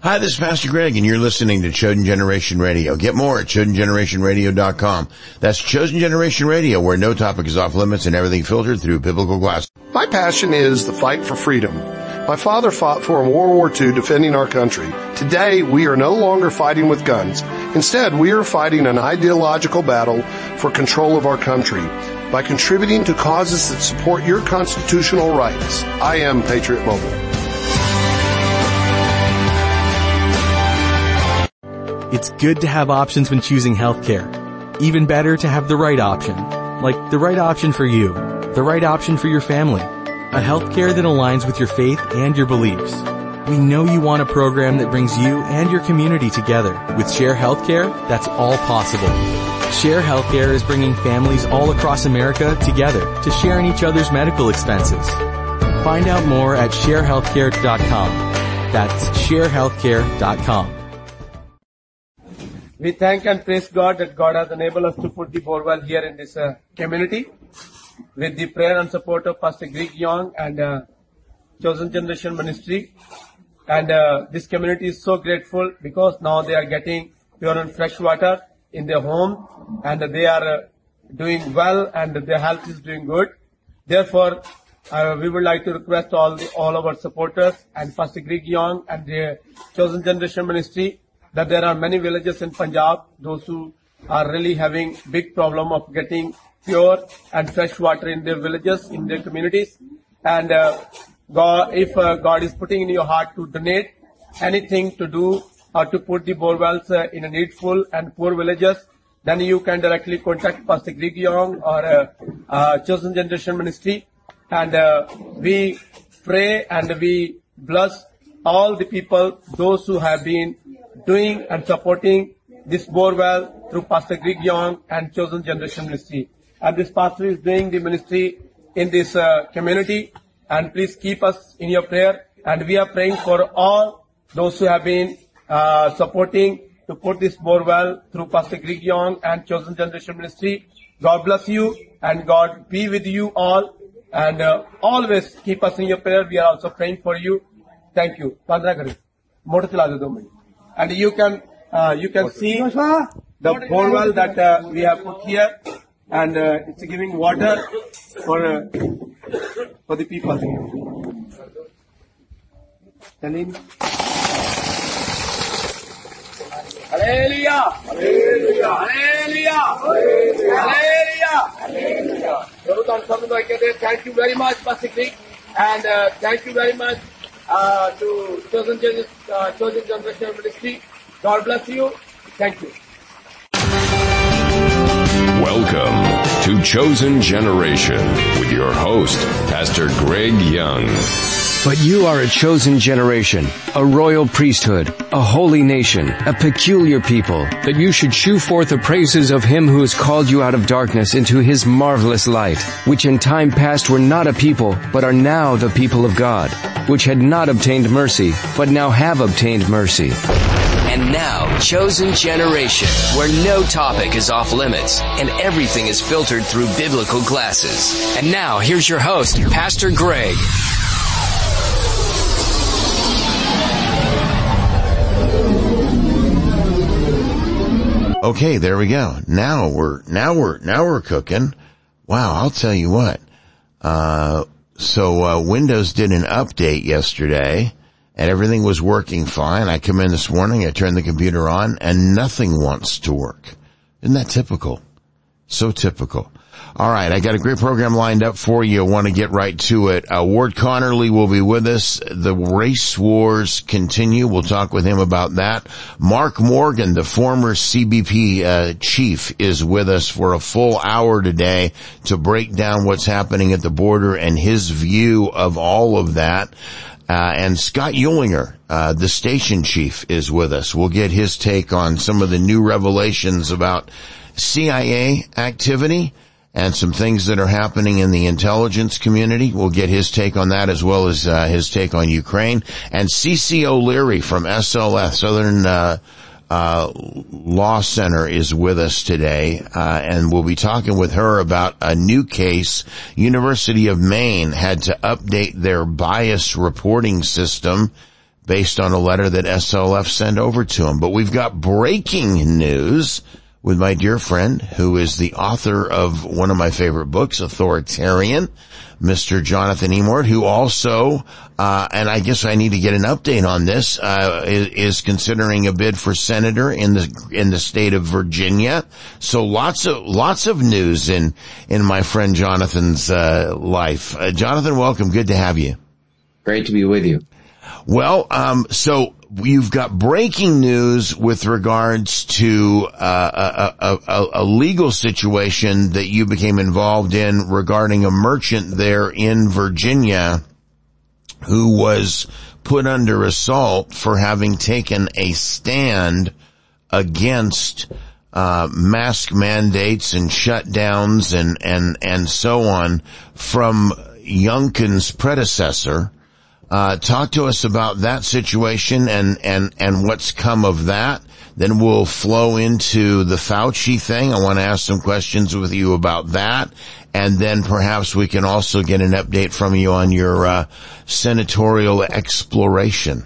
Hi, this is Pastor Greg, and you're listening to Chosen Generation Radio. Get more at ChosenGenerationRadio.com. That's Chosen Generation Radio, where no topic is off limits and everything filtered through biblical glass. My passion is the fight for freedom. My father fought for in World War II defending our country. Today, we are no longer fighting with guns. Instead, we are fighting an ideological battle for control of our country by contributing to causes that support your constitutional rights. I am Patriot Mobile. It's good to have options when choosing healthcare. Even better to have the right option. Like the right option for you. The right option for your family. A healthcare that aligns with your faith and your beliefs. We know you want a program that brings you and your community together. With Share Healthcare, that's all possible. Share Healthcare is bringing families all across America together to share in each other's medical expenses. Find out more at sharehealthcare.com. That's sharehealthcare.com. We thank and praise God that God has enabled us to put the borewell here in this community with the prayer and support of Pastor Greg Young and Chosen Generation Ministry. And this community is so grateful because now they are getting pure and fresh water in their home, and they are doing well, and their health is doing good. Therefore, we would like to request all our supporters and Pastor Greg Young and the Chosen Generation Ministry that there are many villages in Punjab, those who are really having big problem of getting pure and fresh water in their villages, in their communities. And if God is putting in your heart to donate anything to do or to put the borewells in a needful and poor villages, then you can directly contact Pastor Greg Young or Chosen Generation Ministry. And we pray and we bless all the people, those who have been doing and supporting this borewell through Pastor Greg Young and Chosen Generation Ministry. And this pastor is doing the ministry in this community. And please keep us in your prayer. And we are praying for all those who have been supporting to put this borewell through Pastor Greg Young and Chosen Generation Ministry. God bless you and God be with you all. And always keep us in your prayer. We are also praying for you. Thank you. And you can see the borewell that we have put here, and it's giving water for the people. Hallelujah! Hallelujah! Hallelujah! Hallelujah! Thank you very much, Pastor Greg, and thank you very much to Chosen Generation Ministry. God bless you. Thank you. Welcome to Chosen Generation with your host, Pastor Greg Young. But you are a chosen generation, a royal priesthood, a holy nation, a peculiar people, that you should shew forth the praises of him who has called you out of darkness into his marvelous light, which in time past were not a people, but are now the people of God, which had not obtained mercy, but now have obtained mercy. And now, Chosen Generation, where no topic is off limits and everything is filtered through biblical glasses. And now, here's your host, Pastor Greg. Okay, there we go. Now we're cooking. Wow, I'll tell you what. So Windows did an update yesterday, and everything was working fine. I come in this morning, I turn the computer on, and nothing wants to work. Isn't that typical? So typical. All right, I got a great program lined up for you. I want to get right to it. Ward Connerly will be with us. The race wars continue. We'll talk with him about that. Mark Morgan, the former CBP chief, is with us for a full hour today to break down what's happening at the border and his view of all of that. And Scott Eulinger, the station chief, is with us. We'll get his take on some of the new revelations about CIA activity and some things that are happening in the intelligence community. We'll get his take on that, as well as his take on Ukraine. And C.C. O'Leary from SLS, Southern Law Center, is with us today, and we'll be talking with her about a new case. University of Maine had to update their bias reporting system based on a letter that SLF sent over to him. But we've got breaking news with my dear friend who is the author of one of my favorite books, Authoritarian, Mr. Jonathan Emord, who also, and I guess I need to get an update on this, is considering a bid for senator in the state of Virginia. So lots of news in my friend Jonathan's, life. Jonathan, welcome. Good to have you. Great to be with you. Well, so you've got breaking news with regards to a legal situation that you became involved in regarding a merchant there in Virginia who was put under assault for having taken a stand against mask mandates and shutdowns and so on from Youngkin's predecessor. Talk to us about that situation and what's come of that. Then we'll flow into the Fauci thing. I want to ask some questions with you about that. And then perhaps we can also get an update from you on your, senatorial exploration.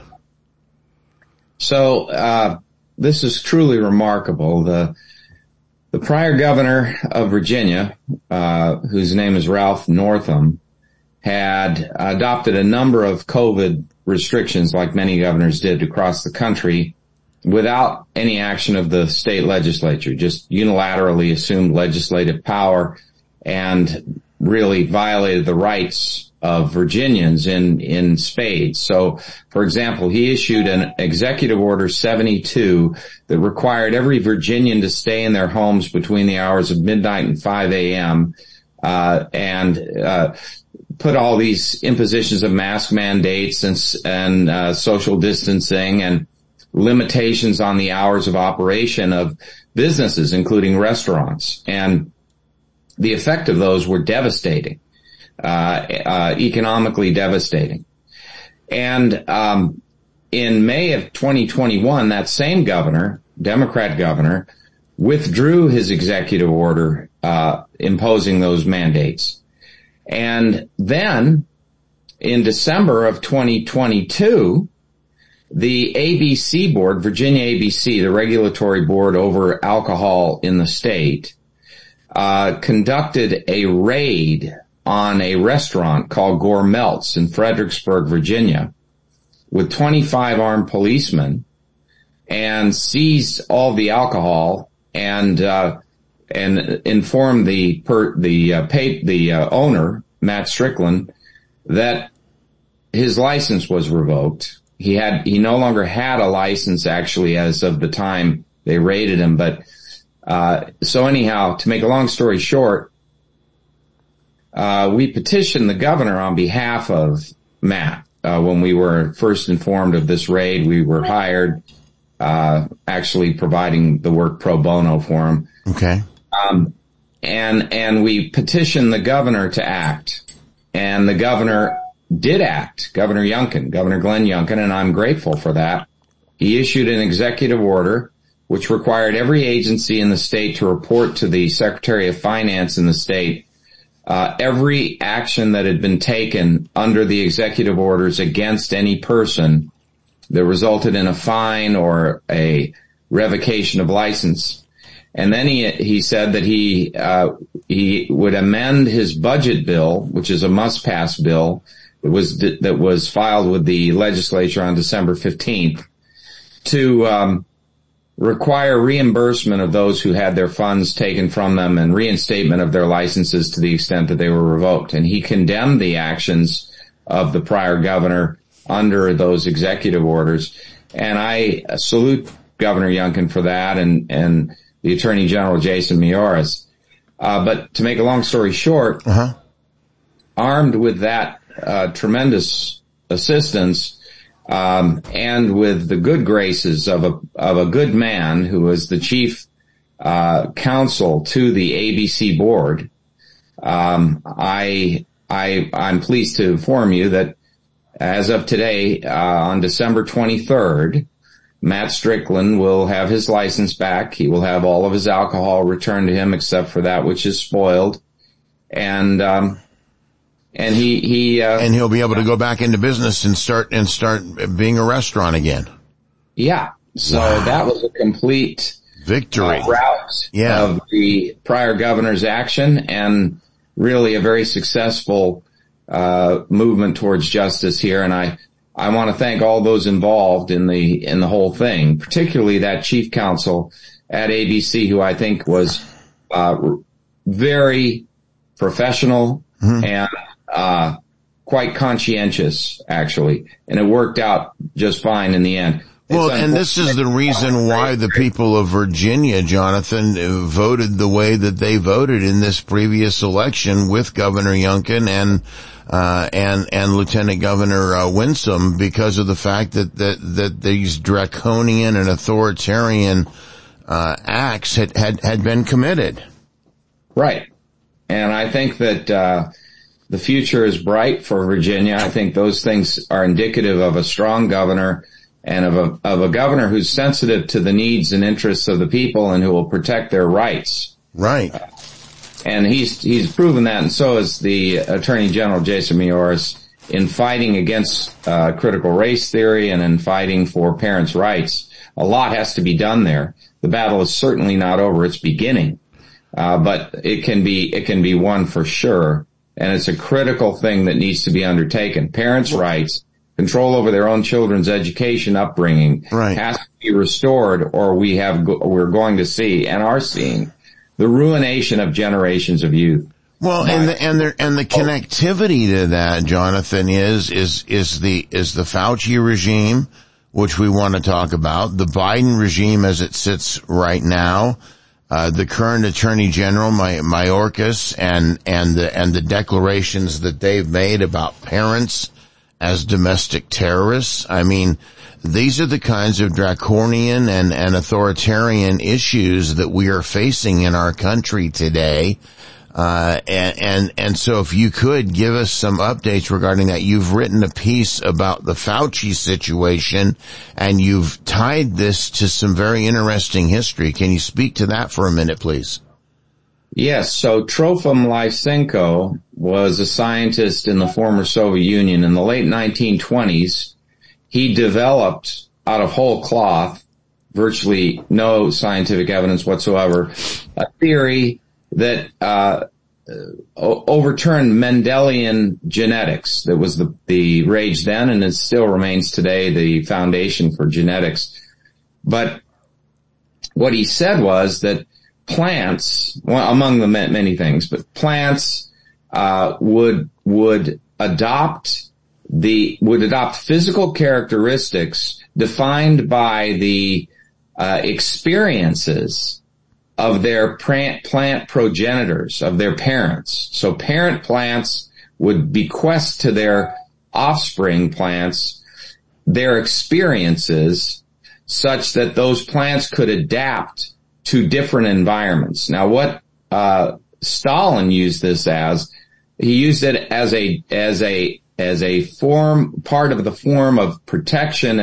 So, this is truly remarkable. The prior governor of Virginia, whose name is Ralph Northam, had adopted a number of COVID restrictions like many governors did across the country without any action of the state legislature, just unilaterally assumed legislative power and really violated the rights of Virginians in spades. So, for example, he issued an Executive Order 72 that required every Virginian to stay in their homes between the hours of midnight and 5 a.m., and put all these impositions of mask mandates and social distancing and limitations on the hours of operation of businesses, including restaurants. And the effect of those were devastating, economically devastating. And in May of 2021, that same governor, Democrat governor, withdrew his executive order imposing those mandates. And then in December of 2022, the ABC board, Virginia ABC, the regulatory board over alcohol in the state, conducted a raid on a restaurant called Gourmelt's in Fredericksburg, Virginia, with 25 armed policemen, and seized all the alcohol and informed the owner, Matt Strickland, that his license was revoked. He no longer had a license actually as of the time they raided him. But, so anyhow, to make a long story short, we petitioned the governor on behalf of Matt. When we were first informed of this raid, we were hired, actually providing the work pro bono for him. Okay. And we petitioned the governor to act, and the governor did act, Governor Glenn Youngkin, and I'm grateful for that. He issued an executive order which required every agency in the state to report to the Secretary of Finance in the state every action that had been taken under the executive orders against any person that resulted in a fine or a revocation of license. And then he said that he would amend his budget bill, which is a must-pass bill that was filed with the legislature on December 15th, to require reimbursement of those who had their funds taken from them and reinstatement of their licenses to the extent that they were revoked. And he condemned the actions of the prior governor under those executive orders. And I salute Governor Youngkin for that, and the Attorney General Jason Miyares. But to make a long story short, armed with that tremendous assistance, and with the good graces of a good man who was the chief counsel to the ABC board, I'm pleased to inform you that as of today, on December 23rd, Matt Strickland will have his license back. He will have all of his alcohol returned to him except for that which is spoiled. And And he'll be able to go back into business and start being a restaurant again. Yeah. So that was a complete victory rout of the prior governor's action, and really a very successful movement towards justice here. And I want to thank all those involved in the whole thing, particularly that chief counsel at ABC, who I think was very professional and quite conscientious, actually, and it worked out just fine in the end. Well, and this is the reason why the people of Virginia, Jonathan, voted the way that they voted in this previous election with Governor Youngkin and Lieutenant Governor Winsome, because of the fact that these draconian and authoritarian acts had been committed. Right. And I think that the future is bright for Virginia. I think those things are indicative of a strong governor and of a governor who's sensitive to the needs and interests of the people and who will protect their rights. Right. And he's proven that, and so is the Attorney General Jason Miyares in fighting against critical race theory and in fighting for parents' rights. A lot has to be done there. The battle is certainly not over; it's beginning, but it can be won for sure. And it's a critical thing that needs to be undertaken. Parents' rights, control over their own children's education, upbringing, has to be restored, or we're going to see and are seeing the ruination of generations of youth. Well, and the connectivity to that, Jonathan, is the Fauci regime, which we want to talk about, the Biden regime as it sits right now, the current Attorney General, Mayorkas, and the declarations that they've made about parents as domestic terrorists. I mean, these are the kinds of draconian and authoritarian issues that we are facing in our country today. And so if you could give us some updates regarding that. You've written a piece about the Fauci situation, and you've tied this to some very interesting history. Can you speak to that for a minute, please? Yes. So Trofim Lysenko was a scientist in the former Soviet Union in the late 1920s. He developed out of whole cloth, virtually no scientific evidence whatsoever, a theory that overturned Mendelian genetics. That was the rage then, and it still remains today the foundation for genetics. But what he said was that plants, well, among the many things, but plants would adopt physical characteristics defined by the experiences of their plant progenitors, of their parents. So parent plants would bequest to their offspring plants their experiences such that those plants could adapt to different environments. Now, what Stalin used this as, he used it as a form, part of the form of protection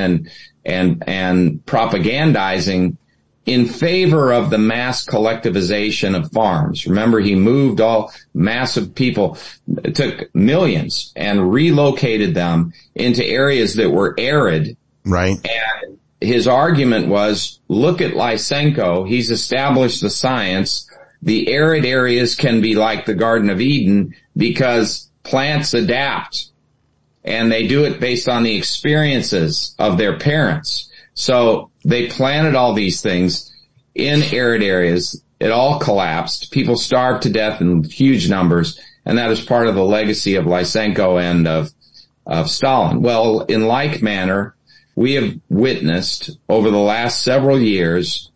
and propagandizing in favor of the mass collectivization of farms. Remember, he moved all massive people, it took millions, and relocated them into areas that were arid. Right. And his argument was, look at Lysenko. He's established the science. The arid areas can be like the Garden of Eden because plants adapt, and they do it based on the experiences of their parents. So they planted all these things in arid areas. It all collapsed. People starved to death in huge numbers, and that is part of the legacy of Lysenko and of Stalin. Well, in like manner, we have witnessed over the last several years,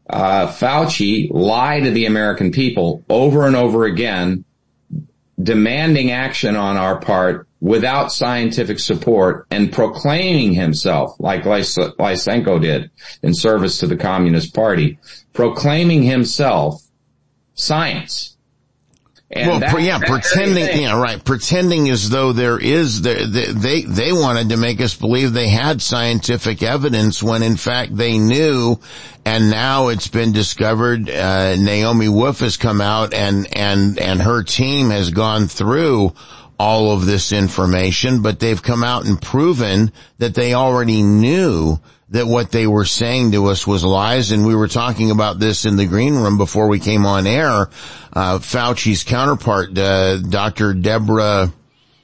Fauci lie to the American people over and over again, demanding action on our part without scientific support and proclaiming himself, like Lysenko did in service to the Communist Party, proclaiming himself science. And pretending as though there is, they wanted to make us believe they had scientific evidence when in fact they knew, and now it's been discovered, Naomi Wolf has come out and her team has gone through all of this information, but they've come out and proven that they already knew that what they were saying to us was lies. And we were talking about this in the green room before we came on air. Fauci's counterpart, Dr. Deborah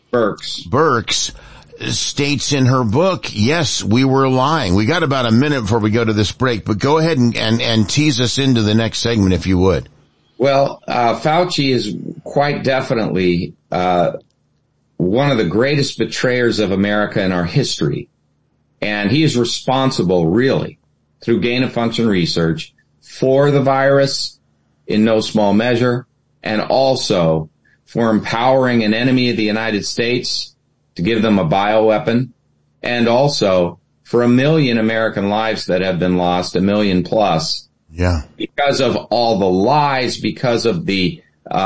Birx states in her book, yes, we were lying. We got about a minute before we go to this break, but go ahead and tease us into the next segment if you would. Well, Fauci is quite definitely one of the greatest betrayers of America in our history. And he is responsible, really, through gain-of-function research for the virus in no small measure, and also for empowering an enemy of the United States to give them a bioweapon, and also for 1 million American lives that have been lost, 1 million plus. Yeah. Because of all the lies, because of the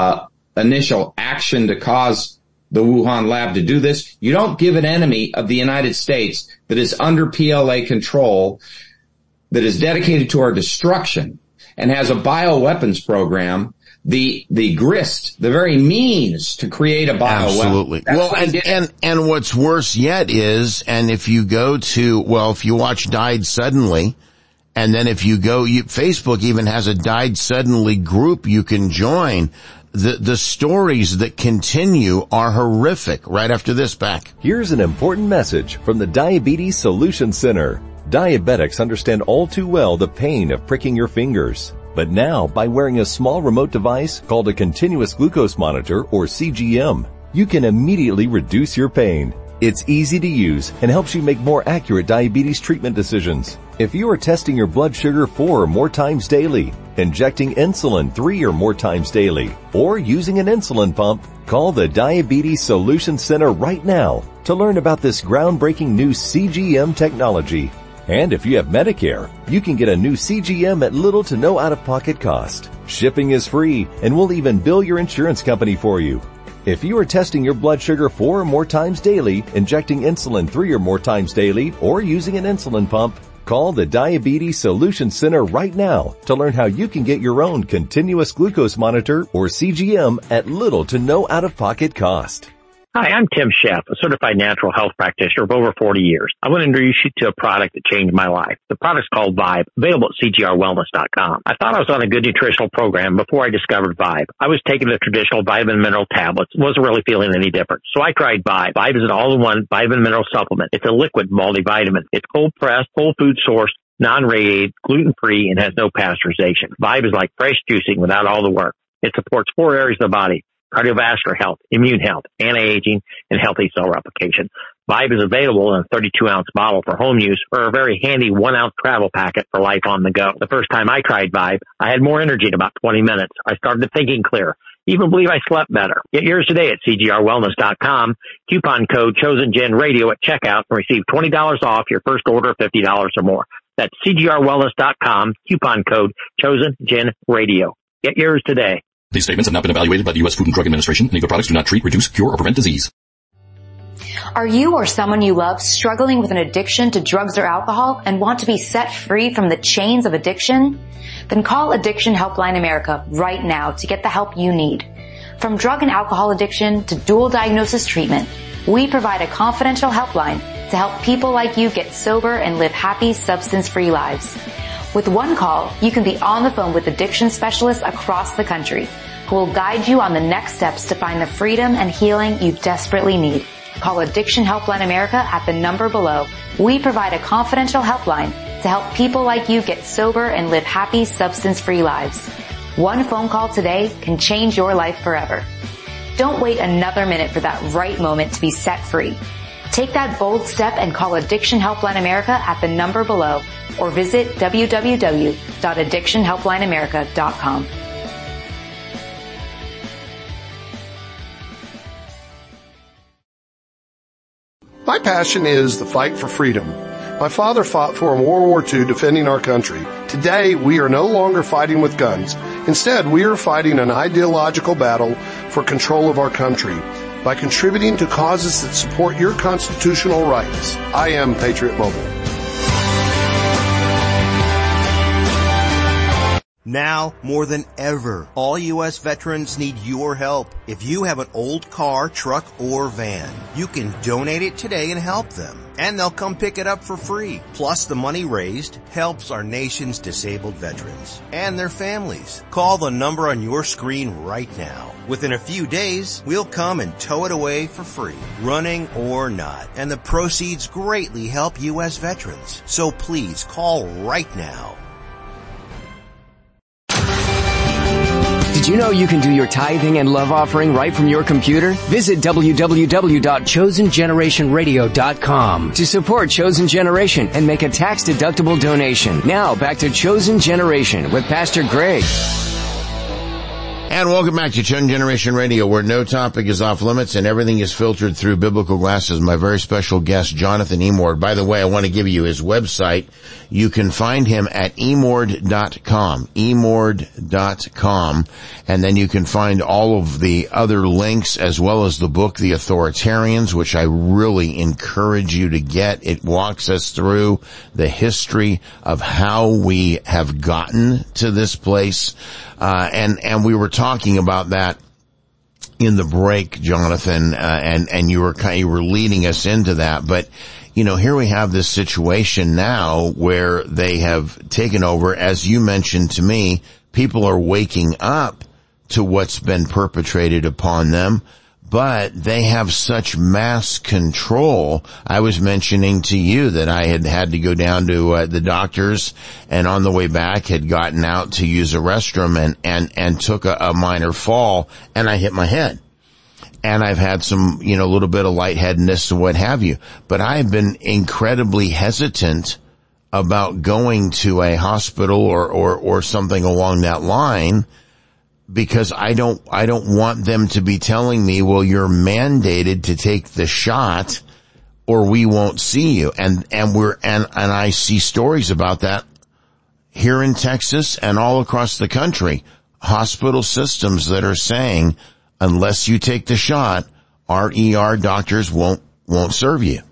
initial action to cause the Wuhan lab to do this. You don't give an enemy of the United States that is under PLA control, that is dedicated to our destruction, and has a bioweapons program, the grist, the very means to create a bioweapon. Absolutely. Well, and what's worse yet is, and if you go to, well, if you watch Died Suddenly, and then if you go, Facebook even has a Died Suddenly group you can join. The stories that continue are horrific. Right after this, back. Here's an important message from the Diabetes Solution Center. Diabetics understand all too well the pain of pricking your fingers. But now, by wearing a small remote device called a continuous glucose monitor, or CGM, you can immediately reduce your pain. It's easy to use and helps you make more accurate diabetes treatment decisions. If you are testing your blood sugar 4 or more times daily, injecting insulin 3 or more times daily, or using an insulin pump, call the Diabetes Solution Center right now to learn about this groundbreaking new CGM technology. And if you have Medicare, you can get a new CGM at little to no out-of-pocket cost. Shipping is free, and we'll even bill your insurance company for you. If you are testing your blood sugar 4 or more times daily, injecting insulin 3 or more times daily, or using an insulin pump, call the Diabetes Solution Center right now to learn how you can get your own continuous glucose monitor, or CGM, at little to no out-of-pocket cost. Hi, I'm Tim Sheff, a certified natural health practitioner of over 40 years. I want to introduce you to a product that changed my life. The product's called Vibe, available at CGRWellness.com. I thought I was on a good nutritional program before I discovered Vibe. I was taking the traditional vitamin mineral tablets, wasn't really feeling any different. So I tried Vibe. Vibe is an all-in-one vitamin mineral supplement. It's a liquid multivitamin. It's cold-pressed, whole food sourced, non-radiated, gluten-free, and has no pasteurization. Vibe is like fresh juicing without all the work. It supports 4 areas of the body: cardiovascular health, immune health, anti-aging, and healthy cell replication. Vibe is available in a 32-ounce bottle for home use, or a very handy 1-ounce travel packet for life on the go. The first time I tried Vibe, I had more energy in about 20 minutes. I started thinking clear. Even believe I slept better. Get yours today at CGRWellness.com. Coupon code ChosenGenRadio at checkout and receive $20 off your first order of $50 or more. That's CGRWellness.com. Coupon code ChosenGenRadio. Get yours today. These statements have not been evaluated by the U.S. Food and Drug Administration. Any of the products do not treat, reduce, cure, or prevent disease. Are you or someone you love struggling with an addiction to drugs or alcohol and want to be set free from the chains of addiction? Then call Addiction Helpline America right now to get the help you need. From drug and alcohol addiction to dual diagnosis treatment, we provide a confidential helpline to help people like you get sober and live happy, substance-free lives. With one call, you can be on the phone with addiction specialists across the country who will guide you on the next steps to find the freedom and healing you desperately need. Call Addiction Helpline America at the number below. We provide a confidential helpline to help people like you get sober and live happy, substance-free lives. One phone call today can change your life forever. Don't wait another minute for that right moment to be set free. Take that bold step and call Addiction Helpline America at the number below, or visit www.addictionhelplineamerica.com. My passion is the fight for freedom. My father fought for in World War II defending our country. Today, we are no longer fighting with guns. Instead, we are fighting an ideological battle for control of our country by contributing to causes that support your constitutional rights. I am Patriot Mobile. Now, more than ever, all U.S. veterans need your help. If you have an old car, truck, or van, you can donate it today and help them. And they'll come pick it up for free. Plus, the money raised helps our nation's disabled veterans and their families. Call the number on your screen right now. Within a few days, we'll come and tow it away for free, running or not. And the proceeds greatly help U.S. veterans. So please call right now. Did you know you can do your tithing and love offering right from your computer? Visit www.chosengenerationradio.com to support Chosen Generation and make a tax-deductible donation. Now, back to Chosen Generation with Pastor Greg. And welcome back to Chosen Generation Radio, where no topic is off limits and everything is filtered through biblical glasses. My very special guest, Jonathan Emord. By the way, I want to give you his website. You can find him at emord.com, emord.com, and then you can find all of the other links as well as the book, The Authoritarians, which I really encourage you to get. It walks us through the history of how we have gotten to this place. And we were talking about that in the break, Jonathan, and you were leading us into that. But, you know, here we have this situation now where they have taken over. As you mentioned to me, people are waking up to what's been perpetrated upon them, but they have such mass control. I was mentioning to you that I had to go down to the doctor's, and on the way back had gotten out to use a restroom and took a minor fall, and I hit my head. And I've had some, you know, a little bit of lightheadedness and what have you. But I've been incredibly hesitant about going to a hospital or something along that line, because I don't want them to be telling me, well, you're mandated to take the shot or we won't see you. And I see stories about that here in Texas and all across the country. Hospital systems that are saying, unless you take the shot, our ER doctors won't serve you.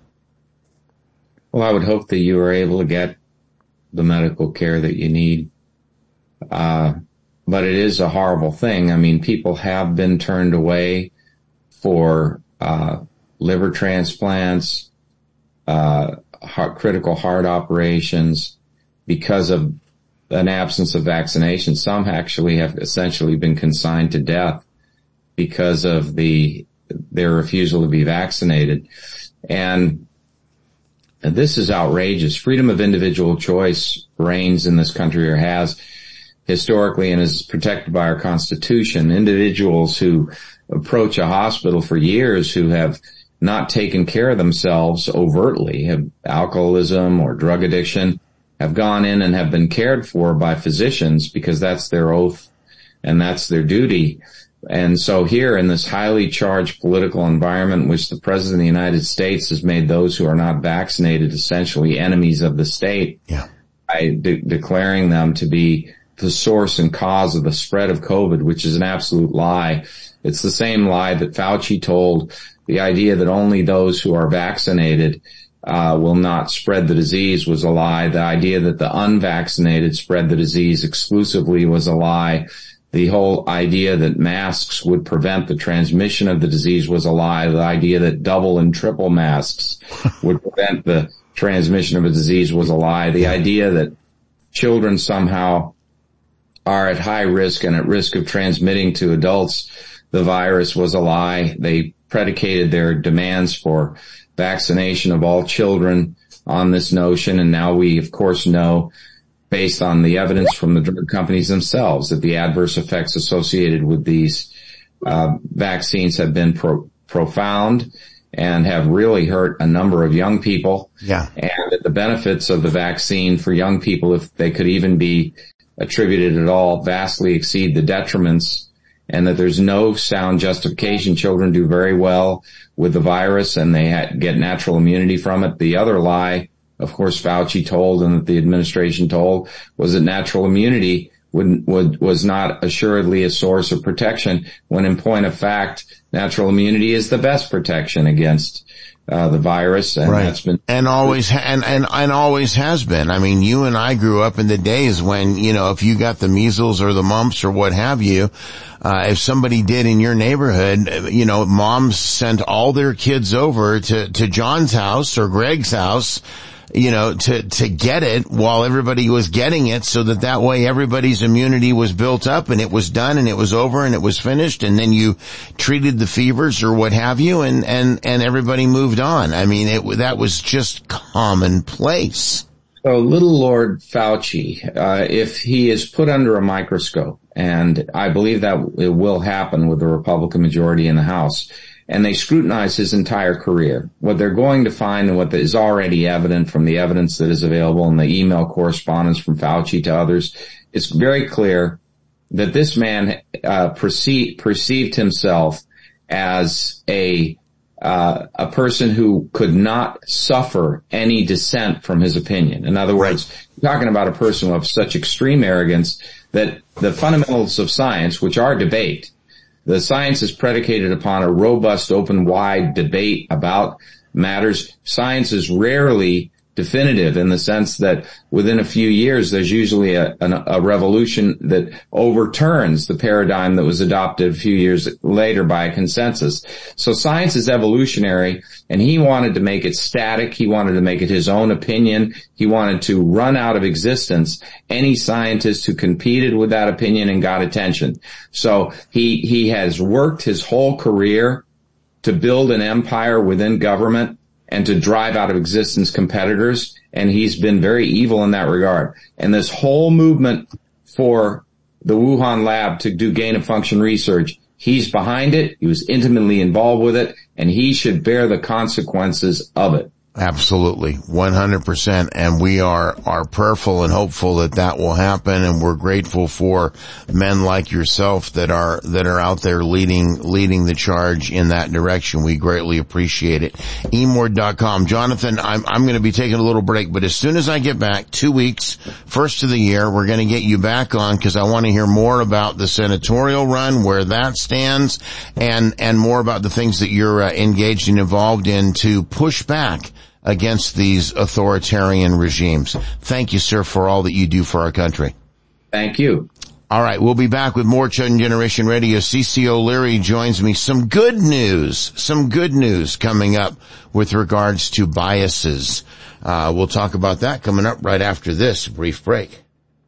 Well, I would hope that you are able to get the medical care that you need. But it is a horrible thing. I mean, people have been turned away for liver transplants, critical heart operations because of an absence of vaccination. Some actually have essentially been consigned to death because of their refusal to be vaccinated. And this is outrageous. Freedom of individual choice reigns in this country, or has historically, and is protected by our Constitution. Individuals who approach a hospital for years who have not taken care of themselves overtly, have alcoholism or drug addiction, have gone in and have been cared for by physicians because that's their oath and that's their duty. And so here in this highly charged political environment, which the President of the United States has made those who are not vaccinated essentially enemies of the state, by declaring them to be the source and cause of the spread of COVID, which is an absolute lie. It's the same lie that Fauci told. The idea that only those who are vaccinated will not spread the disease was a lie. The idea that the unvaccinated spread the disease exclusively was a lie. The whole idea that masks would prevent the transmission of the disease was a lie. The idea that double and triple masks would prevent the transmission of a disease was a lie. The idea that children somehow are at high risk and at risk of transmitting to adults the virus was a lie. They predicated their demands for vaccination of all children on this notion, and now we, of course, know, based on the evidence from the drug companies themselves, that the adverse effects associated with these vaccines have been profound and have really hurt a number of young people. Yeah. And that the benefits of the vaccine for young people, if they could even be attributed at all, vastly exceed the detriments, and that there's no sound justification. Children do very well with the virus and they get natural immunity from it. The other lie, of course, Fauci told and that the administration told, was that natural immunity was not assuredly a source of protection, when in point of fact, natural immunity is the best protection against the virus, and that's been and always has been. I mean, you and I grew up in the days when, you know, if you got the measles or the mumps or what have you, if somebody did in your neighborhood, you know, moms sent all their kids over to John's house or Greg's house, you know, to get it while everybody was getting it, so that way everybody's immunity was built up and it was done and it was over and it was finished, and then you treated the fevers or what have you, and everybody moved on. I mean, that was just commonplace. So little Lord Fauci, if he is put under a microscope, and I believe that it will happen with the Republican majority in the House, and they scrutinize his entire career, what they're going to find and what is already evident from the evidence that is available in the email correspondence from Fauci to others, it's very clear that this man perceived himself as a person who could not suffer any dissent from his opinion. In other words, you're talking about a person of such extreme arrogance that the fundamentals of science, which are debate, the science is predicated upon a robust, open, wide debate about matters. Science is rarely definitive in the sense that within a few years there's usually a revolution that overturns the paradigm that was adopted a few years later by a consensus. So science is evolutionary, and he wanted to make it static. He wanted to make it his own opinion. He wanted to run out of existence any scientist who competed with that opinion and got attention. So he has worked his whole career to build an empire within government and to drive out of existence competitors, and he's been very evil in that regard. And this whole movement for the Wuhan lab to do gain-of-function research, he's behind it, he was intimately involved with it, and he should bear the consequences of it. Absolutely, 100%, and we are prayerful and hopeful that will happen, and we're grateful for men like yourself that are out there leading the charge in that direction. We greatly appreciate it. emord.com. Jonathan, I'm going to be taking a little break, but as soon as I get back, 2 weeks, first of the year, we're going to get you back on because I want to hear more about the senatorial run, where that stands, and more about the things that you're engaged and involved in to push back against these authoritarian regimes. Thank you, sir, for all that you do for our country. Thank you. All right, we'll be back with more Chosen Generation Radio. CeCe O'Leary joins me. Some good news coming up with regards to biases. We'll talk about that coming up right after this brief break.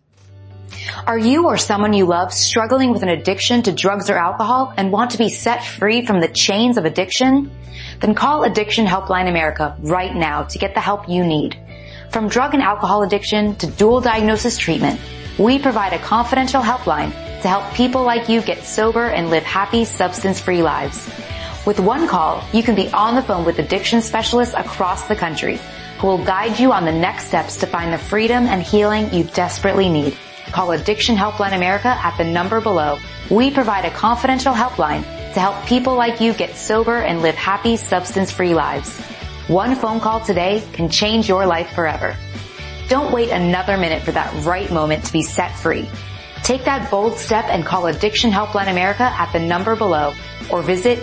Are you or someone you love struggling with an addiction to drugs or alcohol and want to be set free from the chains of addiction? Then call Addiction Helpline America right now to get the help you need. From drug and alcohol addiction to dual diagnosis treatment, we provide a confidential helpline to help people like you get sober and live happy, substance-free lives. With one call, you can be on the phone with addiction specialists across the country who will guide you on the next steps to find the freedom and healing you desperately need. Call Addiction Helpline America at the number below. We provide a confidential helpline to help people like you get sober and live happy, substance-free lives. One phone call today can change your life forever. Don't wait another minute for that right moment to be set free. Take that bold step and call Addiction Helpline America at the number below, or visit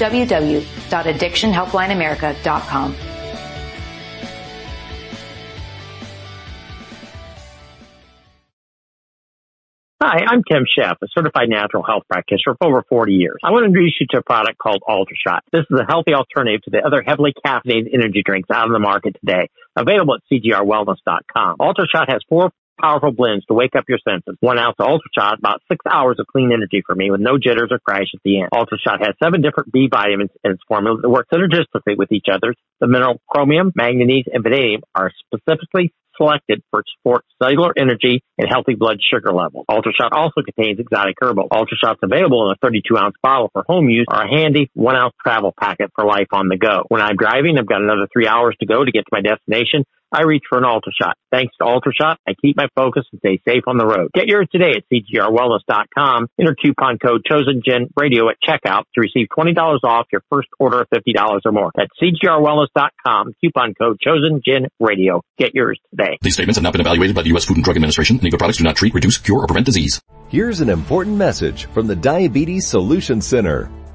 www.addictionhelplineamerica.com. Hi, I'm Tim Sheff, a certified natural health practitioner for over 40 years. I want to introduce you to a product called UltraShot. This is a healthy alternative to the other heavily caffeinated energy drinks out on the market today, available at cgrwellness.com. UltraShot has 4 powerful blends to wake up your senses. 1 ounce of UltraShot, about 6 hours of clean energy for me with no jitters or crash at the end. UltraShot has 7 different B vitamins in its formula that work synergistically with each other. The mineral chromium, manganese, and vanadium are specifically selected for support cellular energy and healthy blood sugar levels. UltraShot also contains exotic herbal. UltraShot's available in a 32-ounce bottle for home use or a handy 1-ounce travel packet for life on the go. When I'm driving, I've got another 3 hours to go to get to my destination. I reach for an UltraShot. Thanks to UltraShot, I keep my focus and stay safe on the road. Get yours today at cgrwellness.com. Enter coupon code ChosenGenRadio at checkout to receive $20 off your first order of $50 or more. That's cgrwellness.com. Coupon code ChosenGenRadio. Get yours today. These statements have not been evaluated by the U.S. Food and Drug Administration. Any of the products do not treat, reduce, cure, or prevent disease. Here's an important message from the Diabetes Solution Center.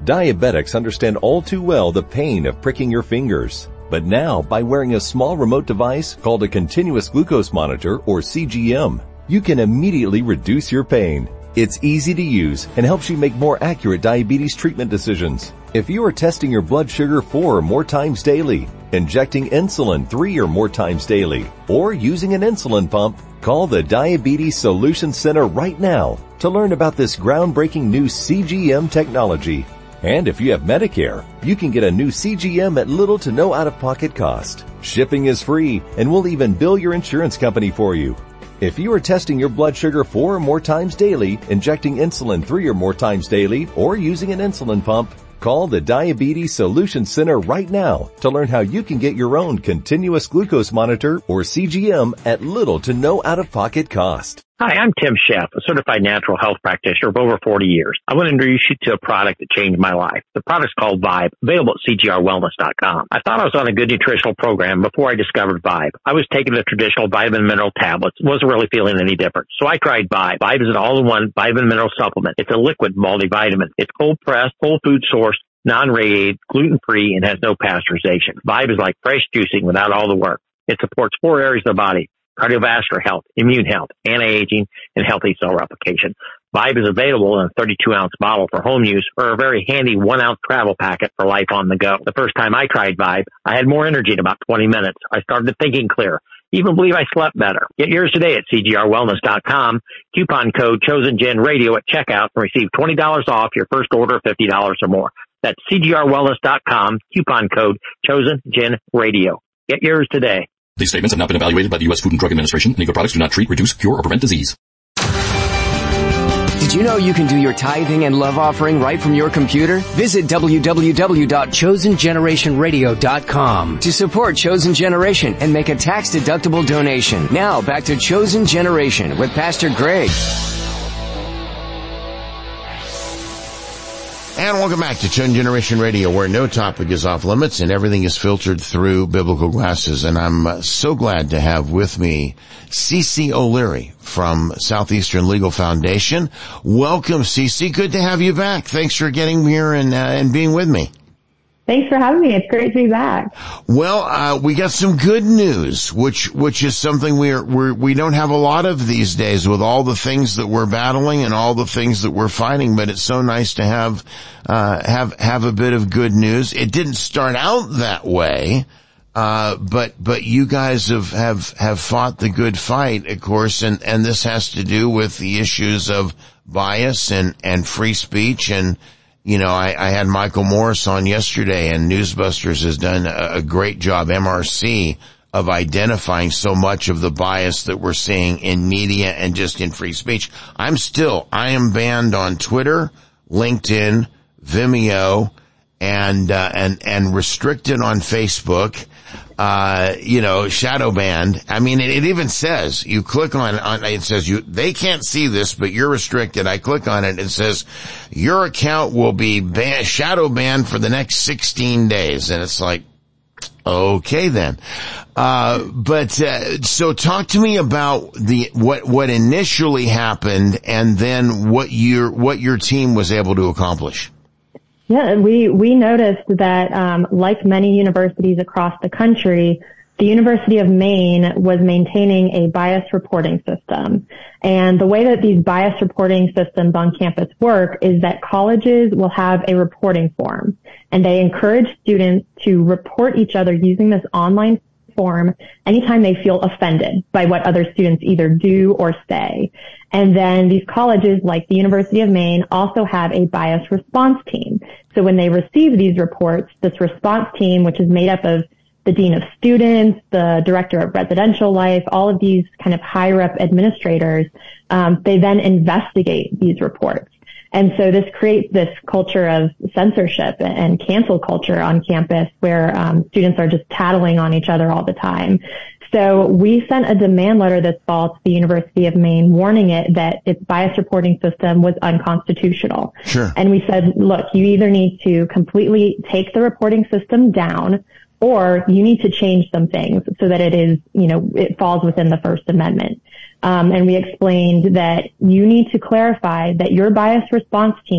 Diabetics understand all too well the pain of pricking your fingers. But now, by wearing a small remote device called a continuous glucose monitor, or CGM, you can immediately reduce your pain. It's easy to use and helps you make more accurate diabetes treatment decisions. If you are testing your blood sugar 4 or more times daily, injecting insulin 3 or more times daily, or using an insulin pump, call the Diabetes Solution Center right now to learn about this groundbreaking new CGM technology. And if you have Medicare, you can get a new CGM at little to no out-of-pocket cost. Shipping is free, and we'll even bill your insurance company for you. If you are testing your blood sugar 4 or more times daily, injecting insulin 3 or more times daily, or using an insulin pump, call the Diabetes Solution Center right now to learn how you can get your own continuous glucose monitor, or CGM, at little to no out-of-pocket cost. Hi, I'm Tim Sheff, a certified natural health practitioner of over 40 years. I want to introduce you to a product that changed my life. The product's called Vibe, available at CGRWellness.com. I thought I was on a good nutritional program before I discovered Vibe. I was taking the traditional vitamin mineral tablets, wasn't really feeling any different. So I tried Vibe. Vibe is an all-in-one vitamin mineral supplement. It's a liquid multivitamin. It's cold-pressed, whole food sourced, non-radiated, gluten-free, and has no pasteurization. Vibe is like fresh juicing without all the work. It supports 4 areas of the body: cardiovascular health, immune health, anti-aging, and healthy cell replication. Vibe is available in a 32-ounce bottle for home use, or a very handy 1-ounce travel packet for life on the go. The first time I tried Vibe, I had more energy in about 20 minutes. I started thinking clear. Even believe I slept better. Get yours today at CGRWellness.com. Coupon code ChosenGenRadio at checkout and receive $20 off your first order of $50 or more. That's CGRWellness.com. Coupon code ChosenGenRadio. Get yours today. These statements have not been evaluated by the U.S. Food and Drug Administration. Nego products do not treat, reduce, cure, or prevent disease. Did you know you can do your tithing and love offering right from your computer? Visit www.chosengenerationradio.com to support Chosen Generation and make a tax-deductible donation. Now, back to Chosen Generation with Pastor Greg. And welcome back to Chosen Generation Radio, where no topic is off limits and everything is filtered through biblical glasses. And I'm so glad to have with me Cece O'Leary from Southeastern Legal Foundation. Welcome, Cece. Good to have you back. Thanks for getting here and being with me. Thanks for having me. It's great to be back. Well, we got some good news, which is something we don't have a lot of these days with all the things that we're battling and all the things that we're fighting, but it's so nice to have a bit of good news. It didn't start out that way, but you guys have fought the good fight, of course, and this has to do with the issues of bias and free speech. And you know, I had Michael Morris on yesterday, and Newsbusters has done a great job, MRC, of identifying so much of the bias that we're seeing in media and just in free speech. I am banned on Twitter, LinkedIn, Vimeo, and restricted on Facebook, shadow banned. I mean, it even says, you click on it says they can't see this, but you're restricted. I click on it, it says, your account will be shadow banned for the next 16 days. And it's like, okay then. So talk to me about what initially happened and then what your team was able to accomplish. Yeah, we noticed that, like many universities across the country, the University of Maine was maintaining a bias reporting system. And the way that these bias reporting systems on campus work is that colleges will have a reporting form, and they encourage students to report each other using this online form anytime they feel offended by what other students either do or say. And then these colleges, like the University of Maine, also have a bias response team. So when they receive these reports, this response team, which is made up of the dean of students, the director of residential life, all of these kind of higher up administrators, they then investigate these reports. And so this creates this culture of censorship and cancel culture on campus where students are just tattling on each other all the time. So we sent a demand letter this fall to the University of Maine warning it that its bias reporting system was unconstitutional. Sure. And we said, look, you either need to completely take the reporting system down, or you need to change some things so that it is, it falls within the First Amendment. And we explained that you need to clarify that your bias response team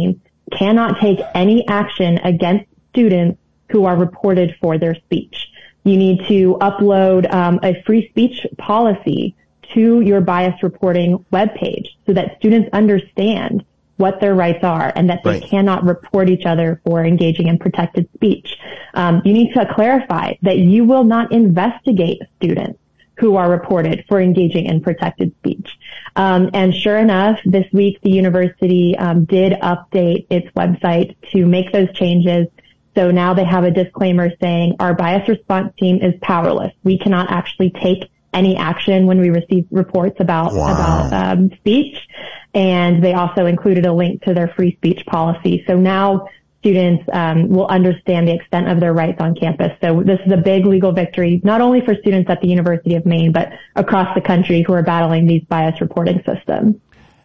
cannot take any action against students who are reported for their speech. You need to upload a free speech policy to your bias reporting webpage so that students understand what their rights are and that they cannot report each other for engaging in protected speech. You need to clarify that you will not investigate students who are reported for engaging in protected speech. And sure enough, this week the university did update its website to make those changes. So now they have a disclaimer saying our bias response team is powerless. We cannot actually take any action when we receive reports about speech. And they also included a link to their free speech policy. So now students will understand the extent of their rights on campus. So this is a big legal victory, not only for students at the University of Maine, but across the country who are battling these bias reporting systems.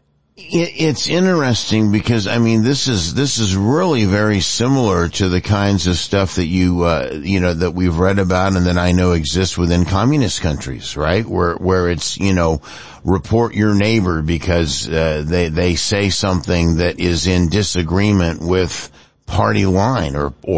It's interesting because, I mean, this is really very similar to the kinds of stuff that that we've read about and that I know exists within communist countries, right? Where it's, report your neighbor because, they say something that is in disagreement with party line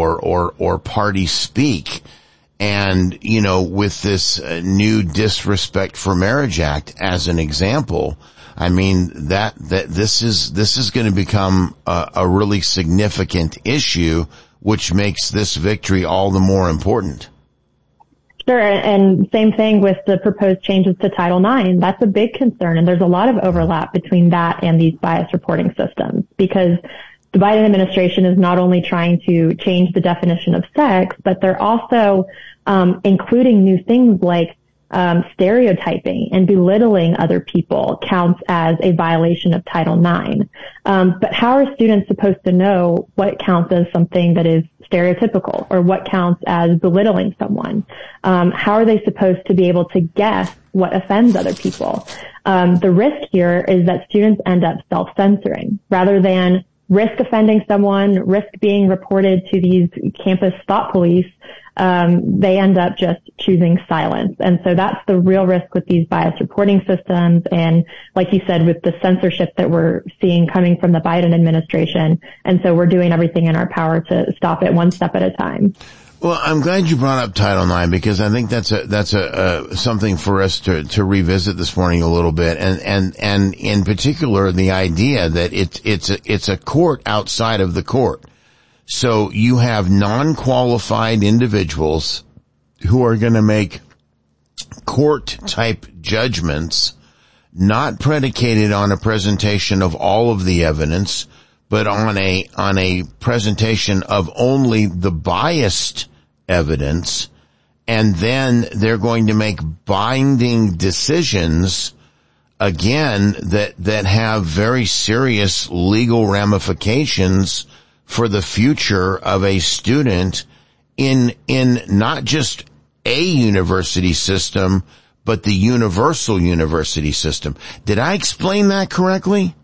or party speak. And, with this new Disrespect for Marriage Act as an example, I mean, that this is going to become a really significant issue, which makes this victory all the more important. Sure. And same thing with the proposed changes to Title IX. That's a big concern. And there's a lot of overlap between that and these bias reporting systems because the Biden administration is not only trying to change the definition of sex, but they're also including new things like stereotyping and belittling other people counts as a violation of Title IX. But how are students supposed to know what counts as something that is stereotypical or what counts as belittling someone? How are they supposed to be able to guess what offends other people? The risk here is that students end up self-censoring rather than risk offending someone, risk being reported to these campus thought police. They end up just choosing silence. And so that's the real risk with these bias reporting systems. And like you said, with the censorship that we're seeing coming from the Biden administration. And so we're doing everything in our power to stop it one step at a time. Well, I'm glad you brought up Title IX because I think that's something for us to revisit this morning a little bit. And in particular, the idea that it's a court outside of the court. So you have non-qualified individuals who are going to make court-type judgments, not predicated on a presentation of all of the evidence, but on a presentation of only the biased evidence, and then they're going to make binding decisions, again, that have very serious legal ramifications for the future of a student in not just a university system, but the universal university system. Did I explain that correctly?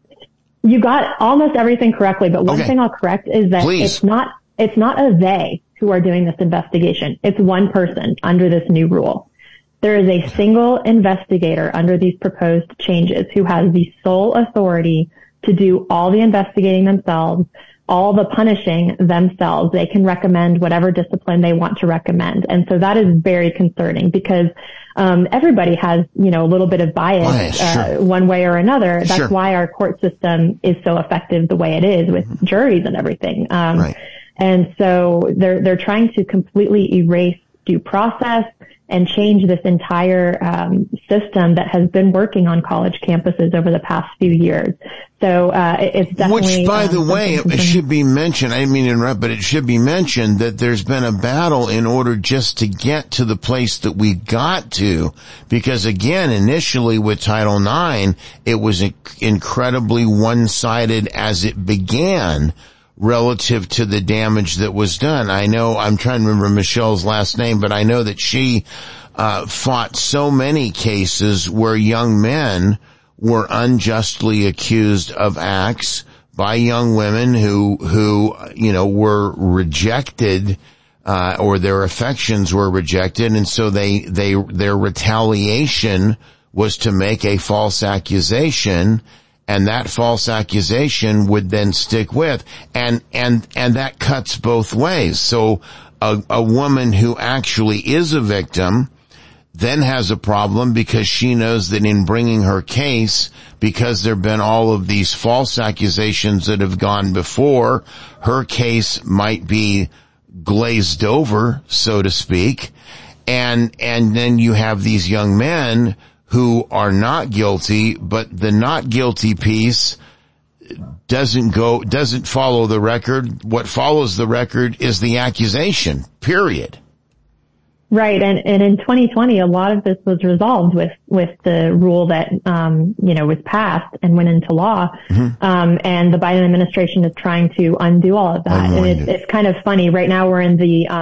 You got almost everything correctly, but one thing I'll correct is that it's not a they who are doing this investigation. It's one person under this new rule. There is a single investigator under these proposed changes who has the sole authority to do all the investigating themselves, all the punishing themselves. They can recommend whatever discipline they want to recommend. And so that is very concerning because everybody has, a little bit of bias, one way or another. That's why our court system is so effective the way it is with juries and everything. And so they're trying to completely erase due process and change this entire system that has been working on college campuses over the past few years. So it's definitely... Which, by the way, it should be mentioned, I didn't mean to interrupt, but it should be mentioned that there's been a battle in order just to get to the place that we got to. Because, again, initially with Title IX, it was incredibly one-sided as it began relative to the damage that was done. I know, I'm trying to remember Michelle's last name, but I know that she fought so many cases where young men were unjustly accused of acts by young women who were rejected, or their affections were rejected, and so their retaliation was to make a false accusation. and that false accusation would then stick with, and that cuts both ways. So a woman who actually is a victim then has a problem because she knows that in bringing her case, because there have been all of these false accusations that have gone before, her case might be glazed over, so to speak. And then you have these young men who are not guilty, but the not guilty piece doesn't follow the record. What follows the record is the accusation, period. Right. And in 2020, a lot of this was resolved with the rule that, was passed and went into law. Mm-hmm. And the Biden administration is trying to undo all of that. And it's kind of funny. Right now we're in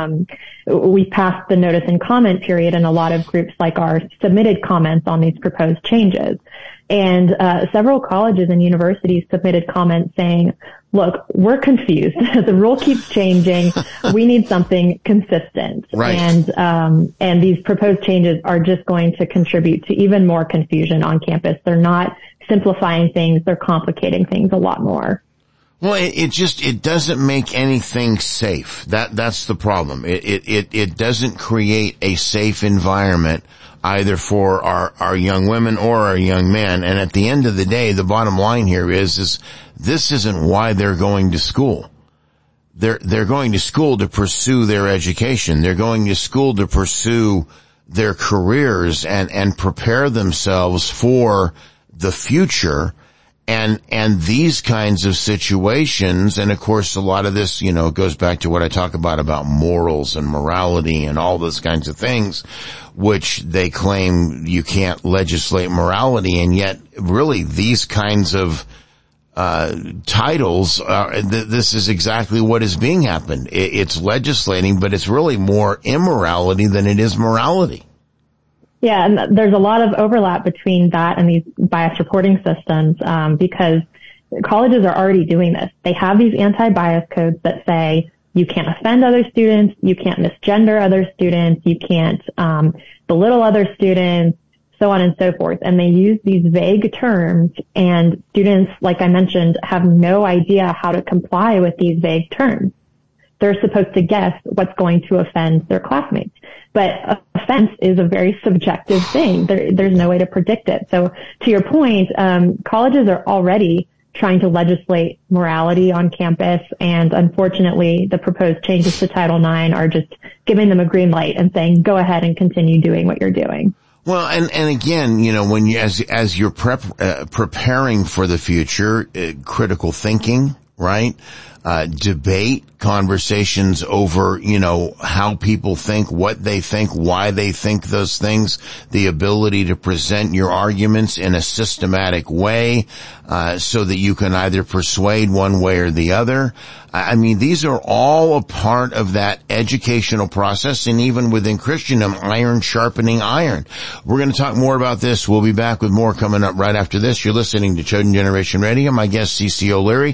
we passed the notice and comment period, and a lot of groups like ours submitted comments on these proposed changes. And several colleges and universities submitted comments saying, look, we're confused. The rule keeps changing. We need something consistent. Right. And these proposed changes are just going to contribute to even more confusion on campus. They're not simplifying things. They're complicating things a lot more. Well, it doesn't make anything safe. That's the problem. It doesn't create a safe environment either for our young women or our young men. And at the end of the day, the bottom line here is this isn't why they're going to school. They're going to school to pursue their education. They're going to school to pursue their careers and prepare themselves for the future. And these kinds of situations, and of course a lot of this, goes back to what I talk about morals and morality and all those kinds of things, which they claim you can't legislate morality, and yet really these kinds of titles, this is exactly what is being happened. It's legislating, but it's really more immorality than it is morality. Yeah, and there's a lot of overlap between that and these bias reporting systems, because colleges are already doing this. They have these anti-bias codes that say you can't offend other students, you can't misgender other students, you can't belittle other students, so on and so forth. And they use these vague terms, and students, like I mentioned, have no idea how to comply with these vague terms. They're supposed to guess what's going to offend their classmates. But offense is a very subjective thing. There's no way to predict it. So to your point, colleges are already trying to legislate morality on campus, and unfortunately the proposed changes to Title IX are just giving them a green light and saying, go ahead and continue doing what you're doing. Well, and again, when you, as you're preparing for the future, critical thinking, right? Debate, conversations over, how people think, what they think, why they think those things, the ability to present your arguments in a systematic way, so that you can either persuade one way or the other. I mean, these are all a part of that educational process, and even within Christendom, iron sharpening iron. We're going to talk more about this. We'll be back with more coming up right after this. You're listening to Chosen Generation Radio. My guest, C.C. O'Leary,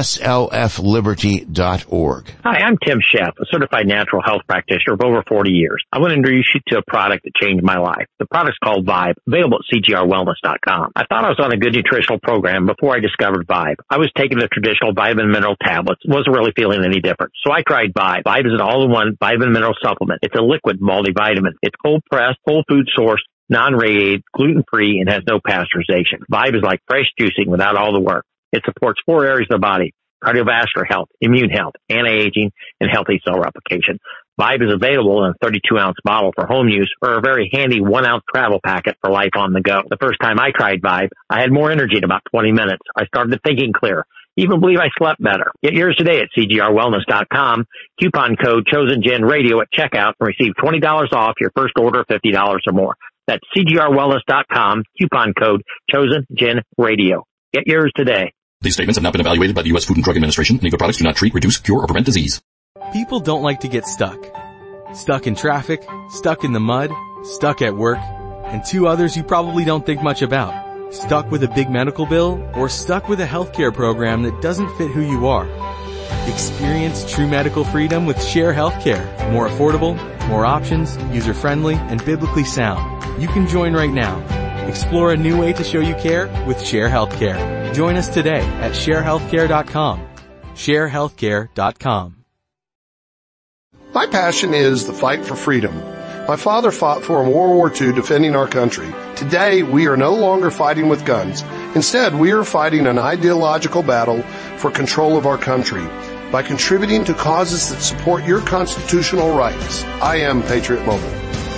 slfliberty.org. Hi, I'm Tim Sheff, a certified natural health practitioner of over 40 years. I want to introduce you to a product that changed my life. The product's called Vibe, available at cgrwellness.com. I thought I was on a good nutritional program before I discovered Vibe. I was taking the traditional vitamin mineral tablets, wasn't really feeling any different. So I tried Vibe. Vibe is an all-in-one vitamin mineral supplement. It's a liquid multivitamin. It's cold-pressed, whole food sourced, non-radiated, gluten-free, and has no pasteurization. Vibe is like fresh juicing without all the work. It supports 4 areas of the body: cardiovascular health, immune health, anti-aging, and healthy cell replication. Vibe is available in a 32-ounce bottle for home use, or a very handy 1-ounce travel packet for life on the go. The first time I tried Vibe, I had more energy in about 20 minutes. I started thinking clear. Even believe I slept better. Get yours today at cgrwellness.com. Coupon code ChosenGenRadio at checkout and receive $20 off your first order of $50 or more. That's cgrwellness.com. Coupon code ChosenGenRadio. Get yours today. These statements have not been evaluated by the U.S. Food and Drug Administration. Any of the products do not treat, reduce, cure, or prevent disease. People don't like to get stuck. Stuck in traffic, stuck in the mud, stuck at work, and 2 others you probably don't think much about. Stuck with a big medical bill, or stuck with a healthcare program that doesn't fit who you are. Experience true medical freedom with Share Healthcare. More affordable, more options, user-friendly, and biblically sound. You can join right now. Explore a new way to show you care with Share Healthcare. Join us today at sharehealthcare.com. sharehealthcare.com. My passion is the fight for freedom. My father fought for in World War II defending our country. Today, we are no longer fighting with guns. Instead, we are fighting an ideological battle for control of our country by contributing to causes that support your constitutional rights. I am Patriot Mobile.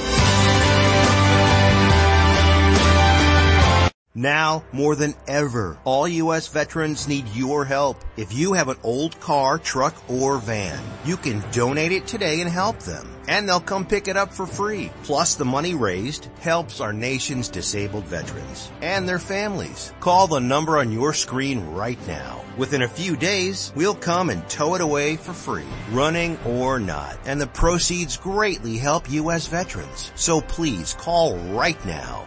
Now, more than ever, all U.S. veterans need your help. If you have an old car, truck, or van, you can donate it today and help them. And they'll come pick it up for free. Plus, the money raised helps our nation's disabled veterans and their families. Call the number on your screen right now. Within a few days, we'll come and tow it away for free, running or not. And the proceeds greatly help U.S. veterans. So please call right now.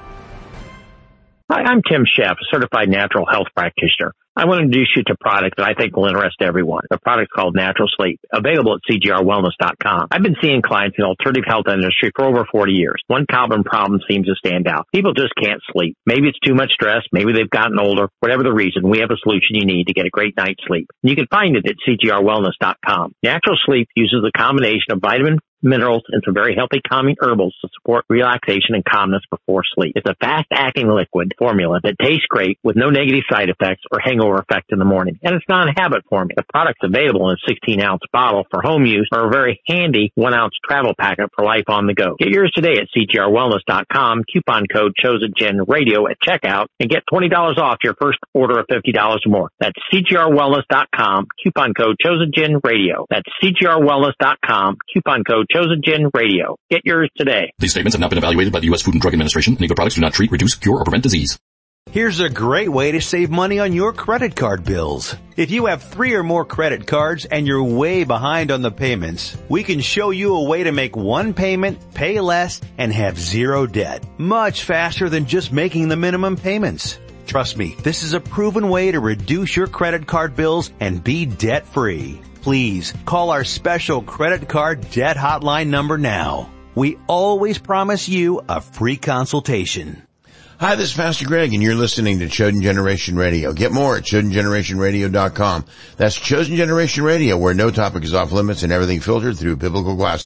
Hi, I'm Tim Sheff, a certified natural health practitioner. I want to introduce you to a product that I think will interest everyone. The product's called Natural Sleep, available at CGRWellness.com. I've been seeing clients in the alternative health industry for over 40 years. One common problem seems to stand out. People just can't sleep. Maybe it's too much stress. Maybe they've gotten older. Whatever the reason, we have a solution you need to get a great night's sleep. You can find it at CGRWellness.com. Natural Sleep uses a combination of vitamin, minerals, and some very healthy calming herbals to support relaxation and calmness before sleep. It's a fast-acting liquid formula that tastes great with no negative side effects or hangover effect in the morning. And it's not a habit formula. The product's available in a 16-ounce bottle for home use or a very handy 1-ounce travel packet for life on the go. Get yours today at CGRWellness.com, coupon code ChosenGenRadio at checkout, and get $20 off your first order of $50 or more. That's CGRWellness.com, coupon code ChosenGenRadio. That's CGRWellness.com, coupon code ChosenGenRadio. Get yours today. These statements have not been evaluated by the U.S. Food and Drug Administration. Legal products do not treat, reduce, cure, or prevent disease. Here's a great way to save money on your credit card bills. If you have 3 or more credit cards and you're way behind on the payments, we can show you a way to make one payment, pay less, and have zero debt. Much faster than just making the minimum payments. Trust me, this is a proven way to reduce your credit card bills and be debt-free. Please call our special credit card debt hotline number now. We always promise you a free consultation. Hi, this is Pastor Greg, and you're listening to Chosen Generation Radio. Get more at ChosenGenerationRadio.com. That's Chosen Generation Radio, where no topic is off limits and everything filtered through biblical glasses.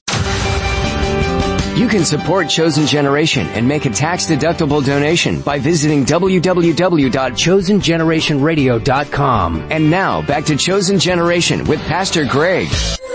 You can support Chosen Generation and make a tax-deductible donation by visiting www.chosengenerationradio.com. And now, back to Chosen Generation with Pastor Greg.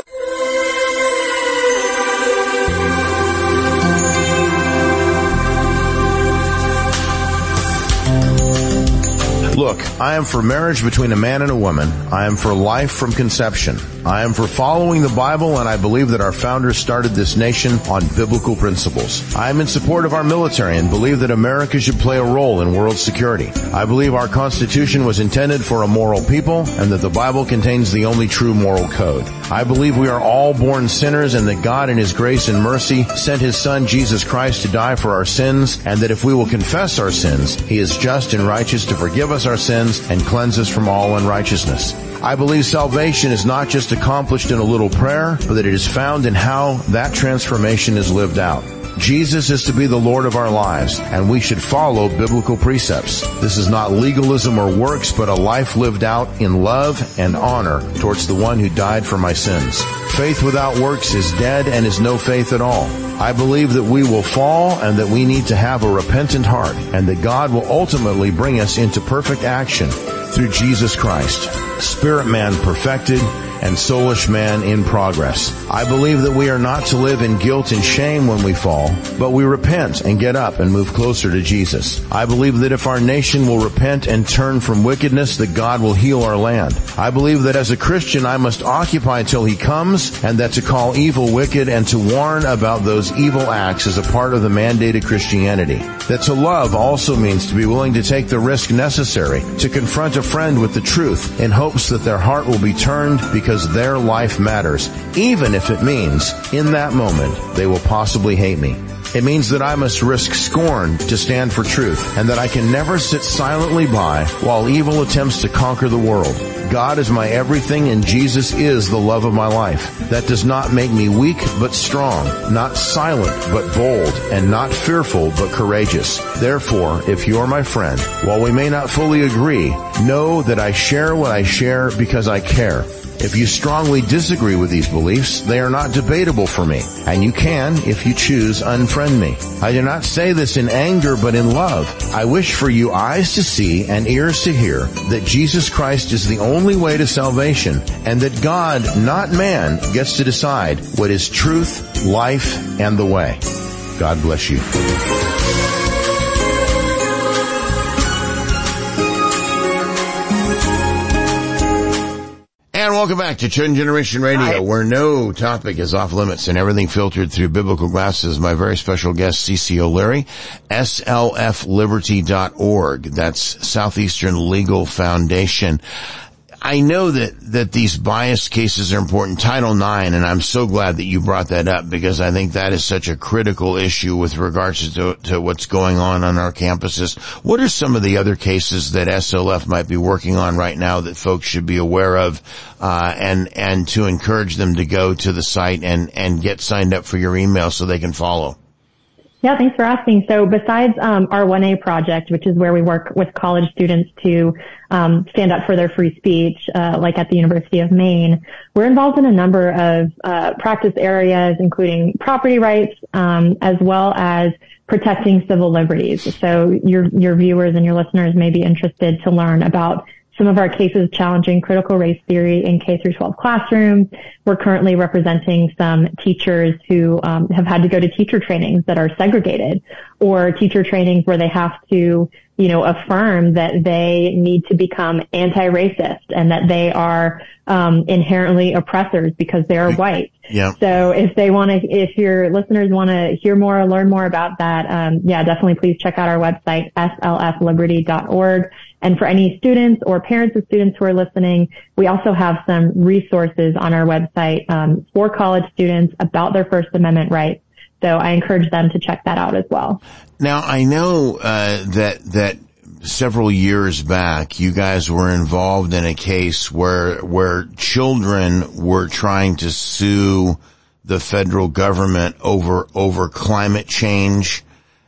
Look, I am for marriage between a man and a woman. I am for life from conception. I am for following the Bible, and I believe that our founders started this nation on biblical principles. I am in support of our military and believe that America should play a role in world security. I believe our Constitution was intended for a moral people and that the Bible contains the only true moral code. I believe we are all born sinners and that God in His grace and mercy sent His Son Jesus Christ to die for our sins, and that if we will confess our sins, He is just and righteous to forgive us our sins and cleanse us from all unrighteousness. I believe salvation is not just accomplished in a little prayer, but that it is found in how that transformation is lived out. Jesus is to be the Lord of our lives, and we should follow biblical precepts. This is not legalism or works, but a life lived out in love and honor towards the one who died for my sins. Faith without works is dead and is no faith at all. I believe that we will fall and that we need to have a repentant heart, and that God will ultimately bring us into perfect action through Jesus Christ, spirit man perfected and soulish man in progress. I believe that we are not to live in guilt and shame when we fall, but we repent and get up and move closer to Jesus. I believe that if our nation will repent and turn from wickedness, that God will heal our land. I believe that as a Christian, I must occupy till He comes, and that to call evil wicked and to warn about those evil acts is a part of the mandated Christianity. That to love also means to be willing to take the risk necessary to confront a friend with the truth in hopes that their heart will be turned because their life matters, even if it means in that moment they will possibly hate me. It means that I must risk scorn to stand for truth, and that I can never sit silently by while evil attempts to conquer the world. God is my everything, and Jesus is the love of my life. That does not make me weak, but strong, not silent, but bold, and not fearful, but courageous. Therefore, if you are my friend, while we may not fully agree, know that I share what I share because I care. If you strongly disagree with these beliefs, they are not debatable for me, and you can, if you choose, unfriend me. I do not say this in anger, but in love. I wish for you eyes to see and ears to hear that Jesus Christ is the only way to salvation, and that God, not man, gets to decide what is truth, life, and the way. God bless you. And welcome back to Chosen Generation Radio, where no topic is off limits and everything filtered through biblical glasses. My very special guest, CeCe O'Leary, slfliberty.org. That's Southeastern Legal Foundation. I know that these bias cases are important. Title IX, and I'm so glad that you brought that up, because I think that is such a critical issue with regards to what's going on our campuses. What are some of the other cases that SLF might be working on right now that folks should be aware of, and to encourage them to go to the site and get signed up for your email so they can follow? Yeah, thanks for asking. So besides our 1A project, which is where we work with college students to stand up for their free speech, like at the University of Maine, we're involved in a number of practice areas, including property rights, as well as protecting civil liberties. So your viewers and your listeners may be interested to learn about some of our cases challenging critical race theory in K-12 classrooms. We're currently representing some teachers who have had to go to teacher trainings that are segregated, or teacher trainings where they have to, affirm that they need to become anti-racist and that they are inherently oppressors because they are white. Yeah. So if your listeners want to hear more or learn more about that, definitely please check out our website, slfliberty.org. And for any students or parents of students who are listening, we also have some resources on our website for college students about their First Amendment rights. So I encourage them to check that out as well. Now, I know that several years back, you guys were involved in a case where children were trying to sue the federal government over climate change,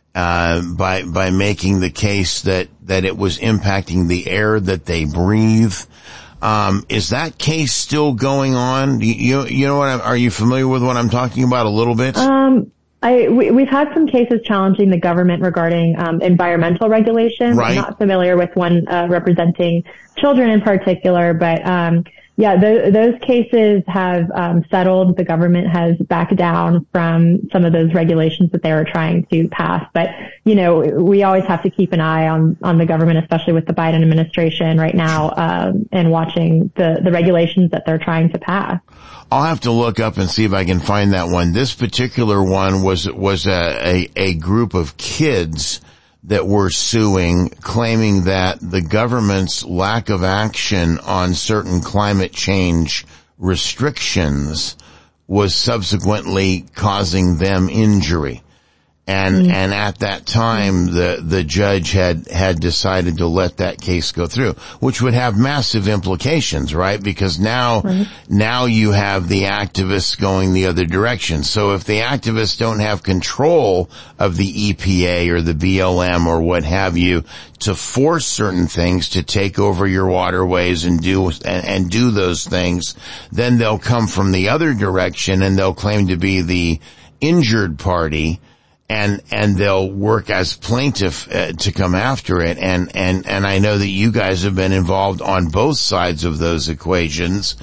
by making the case that it was impacting the air that they breathe. Is that case still going on? You know what? Are you familiar with what I'm talking about a little bit? We've had some cases challenging the government regarding environmental regulations. Right. I'm not familiar with one representing children in particular, but those cases have settled. The government has backed down from some of those regulations that they were trying to pass. But we always have to keep an eye on the government, especially with the Biden administration right now, and watching the regulations that they're trying to pass. I'll have to look up and see if I can find that one. This particular one was a group of kids that were suing, claiming that the government's lack of action on certain climate change restrictions was subsequently causing them injury. And at that time, the judge had decided to let that case go through, which would have massive implications, right? Because now you have the activists going the other direction. So if the activists don't have control of the EPA or the BLM or what have you to force certain things to take over your waterways and do those things, then they'll come from the other direction and they'll claim to be the injured party. And they'll work as plaintiff to come after it. And I know that you guys have been involved on both sides of those equations,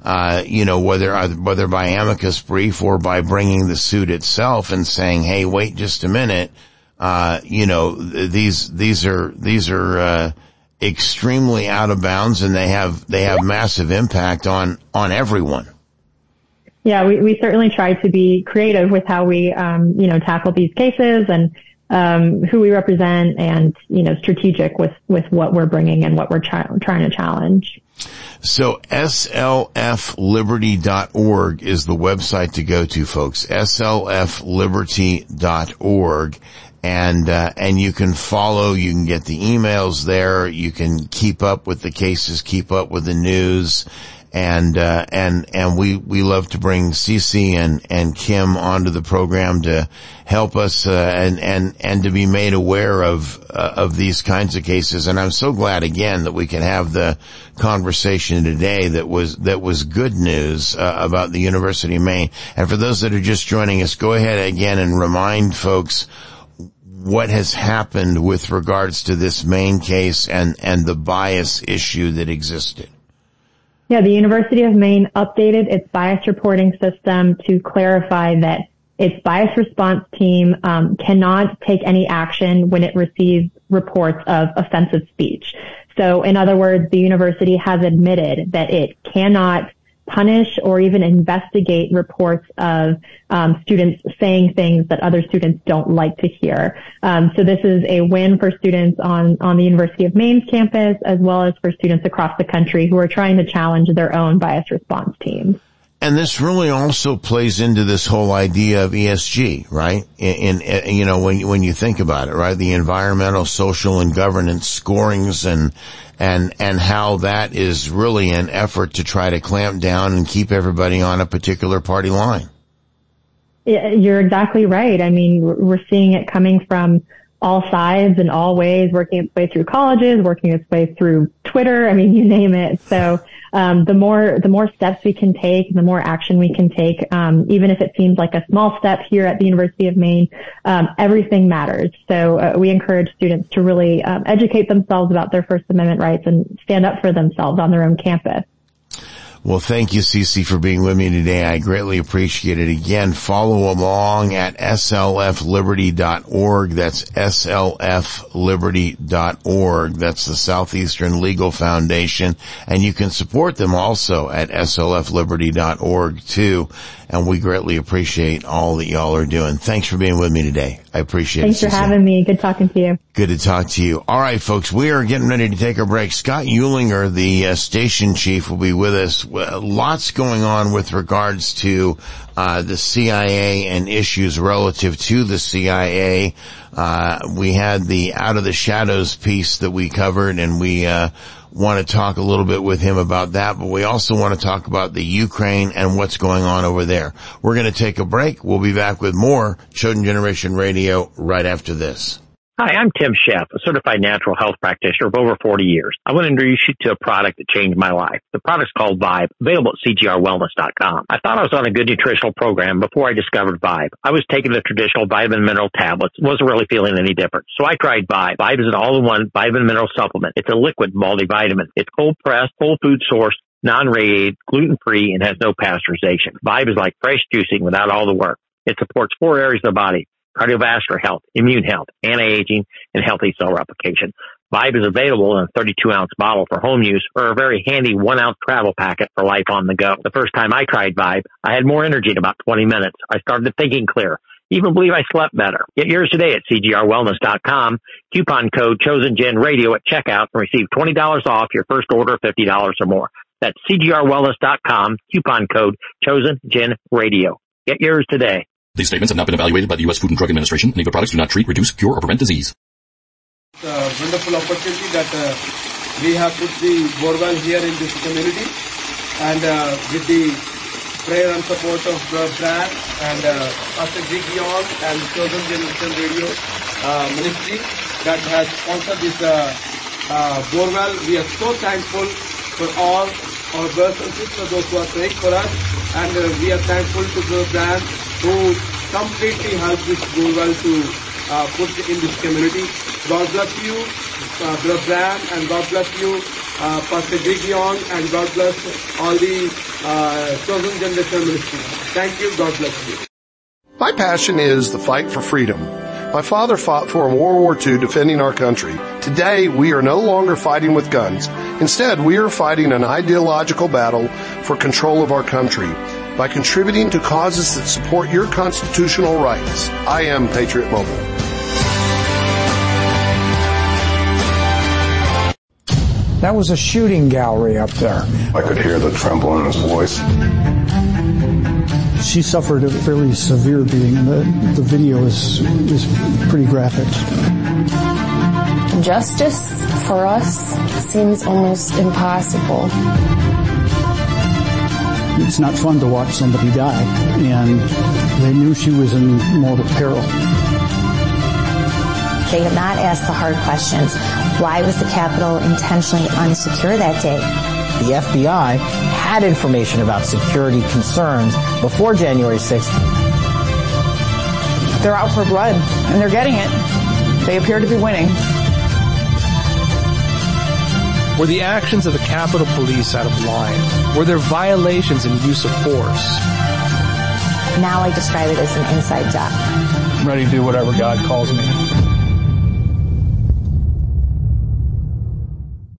whether by amicus brief or by bringing the suit itself and saying, hey, wait just a minute. These are extremely out of bounds, and they have massive impact on everyone. Yeah, we certainly try to be creative with how we, tackle these cases and, who we represent and, strategic with what we're bringing and what we're trying to challenge. So slfliberty.org is the website to go to, folks. slfliberty.org. And you can follow, you can get the emails there, you can keep up with the cases, keep up with the news, and we love to bring Cece and Kim onto the program to help us, and to be made aware of these kinds of cases. And I'm so glad again that we can have the conversation today that was good news, about the University of Maine. And for those that are just joining us, go ahead again and remind folks what has happened with regards to this Maine case and the bias issue that existed. Yeah, the University of Maine updated its bias reporting system to clarify that its bias response team cannot take any action when it receives reports of offensive speech. So in other words, the university has admitted that it cannot punish or even investigate reports of students saying things that other students don't like to hear. So this is a win for students on the University of Maine's campus, as well as for students across the country who are trying to challenge their own bias response teams. And this really also plays into this whole idea of ESG, right? In when you think about it, right? The environmental, social, and governance scorings and how that is really an effort to try to clamp down and keep everybody on a particular party line. Yeah, you're exactly right. I mean, we're seeing it coming from all sides and all ways, working its way through colleges, working its way through Twitter. I mean, you name it. So, the more steps we can take, the more action we can take, even if it seems like a small step here at the University of Maine, everything matters. So, we encourage students to really, educate themselves about their First Amendment rights and stand up for themselves on their own campus. Well, thank you, Cece, for being with me today. I greatly appreciate it. Again, follow along at slfliberty.org. That's slfliberty.org. That's the Southeastern Legal Foundation. And you can support them also at slfliberty.org too. And we greatly appreciate all that y'all are doing. Thanks for being with me today. I appreciate it. Thanks for having me. Good talking to you. Good to talk to you. All right, folks, we are getting ready to take our break. Scott Eulinger, the station chief, will be with us. Lots going on with regards to the CIA and issues relative to the CIA. We had the Out of the Shadows piece that we covered, and we want to talk a little bit with him about that, but we also want to talk about the Ukraine and what's going on over there. We're going to take a break. We'll be back with more Chosen Generation Radio right after this. Hi, I'm Tim Sheff, a certified natural health practitioner of over 40 years. I want to introduce you to a product that changed my life. The product's called Vibe, available at CGRWellness.com. I thought I was on a good nutritional program before I discovered Vibe. I was taking the traditional vitamin mineral tablets, wasn't really feeling any different. So I tried Vibe. Vibe is an all-in-one vitamin mineral supplement. It's a liquid multivitamin. It's cold-pressed, whole food sourced, non-radiated, gluten-free, and has no pasteurization. Vibe is like fresh juicing without all the work. It supports 4 areas of the body: cardiovascular health, immune health, anti-aging, and healthy cell replication. Vibe is available in a 32-ounce bottle for home use or a very handy 1-ounce travel packet for life on the go. The first time I tried Vibe, I had more energy in about 20 minutes. I started thinking clear. Even believe I slept better. Get yours today at CGRWellness.com. Coupon code ChosenGenRadio at checkout and receive $20 off your first order of $50 or more. That's CGRWellness.com. Coupon code ChosenGenRadio. Get yours today. These statements have not been evaluated by the U.S. Food and Drug Administration. Any of the products do not treat, reduce, cure, or prevent disease. It's a wonderful opportunity that we have put the borewell here in this community, and with the prayer and support of Brad and Pastor Greg Young and Chosen Generation Radio Ministry that has sponsored this borewell. We are so thankful for all our brothers and sisters, those who are praying for us, and we are thankful to Brother Brad, who completely helped this borewell to put in this community. God bless you, Brother Brad, and God bless you, Pastor Greg Young, and God bless all the Chosen Generation Ministry. Thank you. God bless you. My passion is the fight for freedom. My father fought for in World War II defending our country. Today, we are no longer fighting with guns. Instead, we are fighting an ideological battle for control of our country by contributing to causes that support your constitutional rights. I am Patriot Mobile. That was a shooting gallery up there. I could hear the tremble in his voice. She suffered a fairly severe beating, and the video is pretty graphic. Justice for us seems almost impossible. It's not fun to watch somebody die, and they knew she was in mortal peril. They have not asked the hard questions. Why was the Capitol intentionally unsecure that day? The FBI had information about security concerns before January 6th. They're out for blood, and they're getting it. They appear to be winning. Were the actions of the Capitol Police out of line? Were there violations in use of force? Now I describe it as an inside job. I'm ready to do whatever God calls me.